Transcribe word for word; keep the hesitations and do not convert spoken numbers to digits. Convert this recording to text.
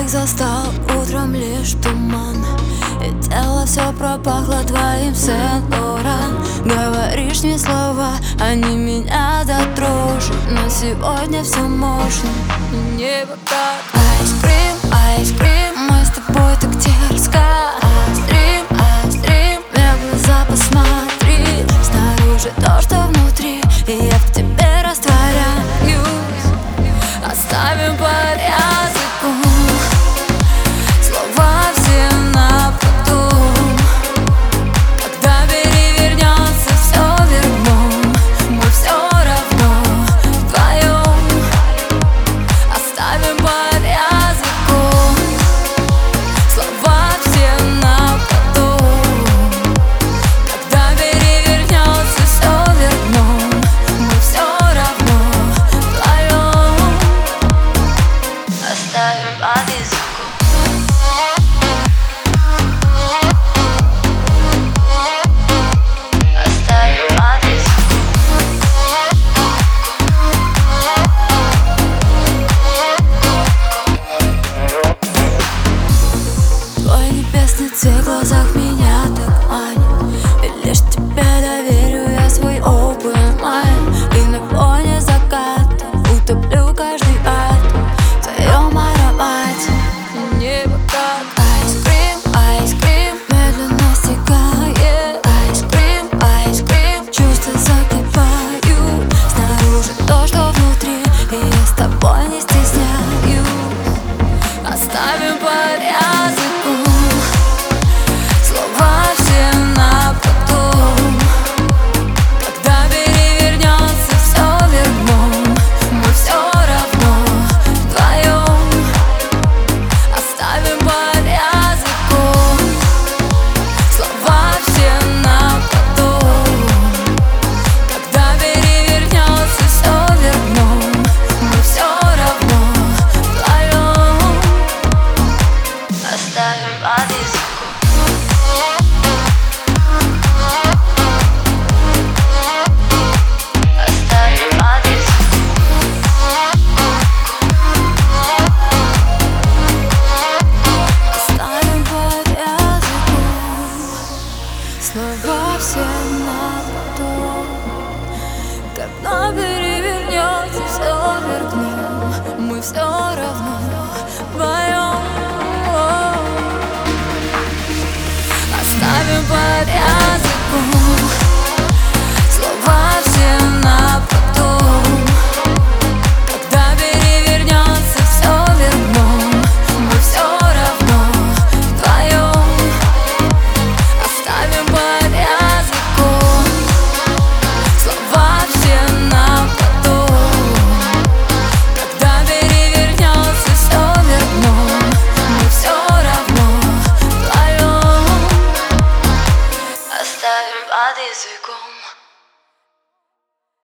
Их застал утром лишь туман, и тело все пропахло твоим Сен-Лоран. Говоришь мне слова, они меня затрожат, но сегодня все можно. Небо как айскрим, айскрим, мы с тобой так дерзко. Айстрим, айстрим, мне в глаза посмотри. Снаружи то, что внутри, и я в тебе растворяюсь. Оставим по языку слова все на потом. Когда перевернется все вверх дном, мы все равно вдвоем. Оставим по языку слова все на потом. Когда перевернется все вверх дном, мы все равно вдвоем. Оставим по языку. Цвет в глазах меня так манит, и лишь тебе доверю я свой open mind. И на фоне заката утоплю каждый атом в твоем аромате. Небо как айскрим, айскрим, медленно стекает. Айскрим, айскрим, чувства закипают. Снаружи то, что внутри, и я с тобой не стесняюсь. Оставим по языку слова все на потом. Когда перевернется все вверх дном, мы все равно вдвоем. Оставим по языку слова все на потом. Когда перевернется все вверх дном, мы все равно вдвоем. Оставим по языку. Слова все на потом. Когда перевернется все вверх дном, мы все равно вдвоем. Оставим по языку